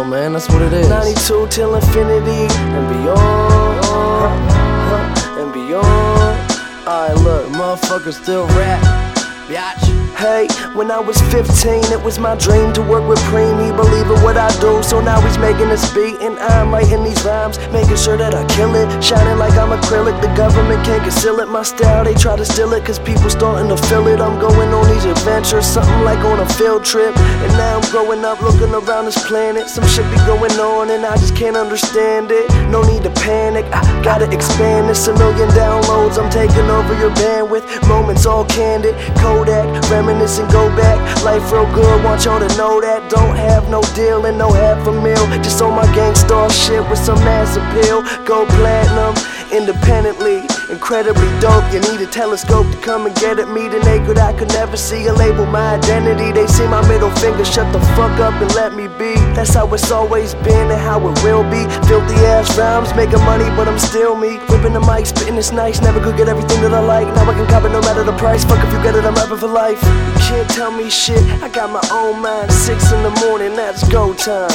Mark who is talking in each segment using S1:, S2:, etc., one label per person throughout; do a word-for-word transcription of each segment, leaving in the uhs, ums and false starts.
S1: man, that's what it is.
S2: ninety-two till infinity and beyond, uh, and beyond. Alright, look,
S1: Motherfuckers still rap, biatch.
S2: hey, when I was fifteen, it was my dream to work with Preem. He believed in what I do, so now he's making this beat, and I'm writing these rhymes, making sure that I kill it, shining like I'm acrylic. The government can't conceal it, my style, they try to steal it, cause people starting to feel it. I'm going on these adventures, something like on a field trip, and now I'm growing up looking around this planet. Some shit be going on and I just can't understand it. No need to panic, I gotta expand this. A million downloads, I'm taking over your bandwidth. Moments all candid, Kodak, reminisce and go back. Life real good, want y'all to know that. Don't have no deal and no half a meal, just on my gangstar shit with some mass appeal. Go platinum, independently, incredibly dope. You need a telescope to come and get at me. The naked I could never see a label my identity. They see my middle finger, shut the fuck up and let me be. That's how it's always been and how it will be. Filthy ass rhymes, making money but I'm still me. Whipping the mic, spitting it's nice. Never could get everything that I like. Now I can cop it no matter the price. Fuck if you get it, I'm rapping for life. You can't tell me shit, I got my own mind. Six in the morning, that's go time.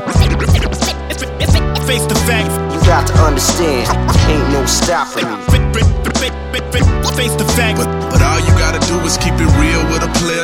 S3: Face the facts.
S2: You got to understand, ain't no stopping me.
S3: Face the facts.
S4: But, but all you gotta do is keep it real with a player.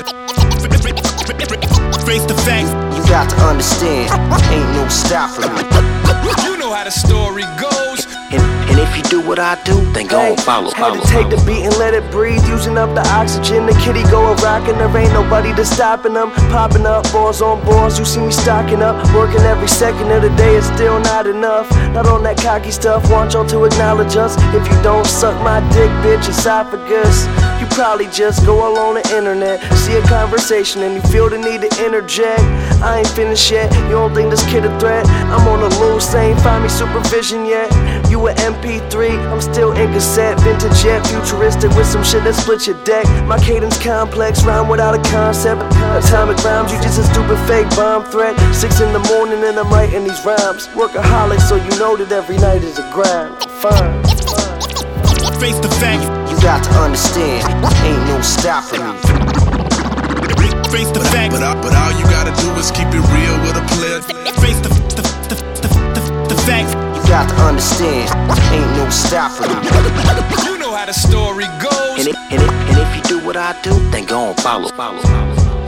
S3: Face the facts.
S2: You got to understand, ain't no stopping me.
S3: You know how the story goes.
S2: And, and if you do what I do, then go and follow, follow. Had to take the beat and let it breathe, using up the oxygen. The kitty go a rockin', there ain't nobody to stopping them. Popping up, balls on balls, you see me stocking up. Working every second of the day, it's still not enough. Not on that cocky stuff, want y'all to acknowledge us. If you don't suck my dick, bitch, esophagus. You probably just go all on the internet, see a conversation and you feel the need to interject. I ain't finished yet, you don't think this kid a threat? I'm on the loose, ain't find me supervision yet. You a M P three, I'm still in cassette. Vintage yet, futuristic with some shit that split your deck. My cadence complex, rhyme without a concept. Atomic rhymes, you just a stupid fake bomb threat. Six in the morning and I'm writing these rhymes. Workaholic, so you know that every night is a grind. Fine.
S3: Face the facts.
S2: You got to understand, ain't no stopping me.
S3: Face the
S4: But,
S3: facts.
S4: but, all- but all you gotta do is keep it real with a player.
S3: Face the the the the the, the facts.
S2: You got to understand, ain't no stopping me.
S3: You know how the story goes.
S2: And, it, and, it, and if you do what I do, then go and follow, follow, follow.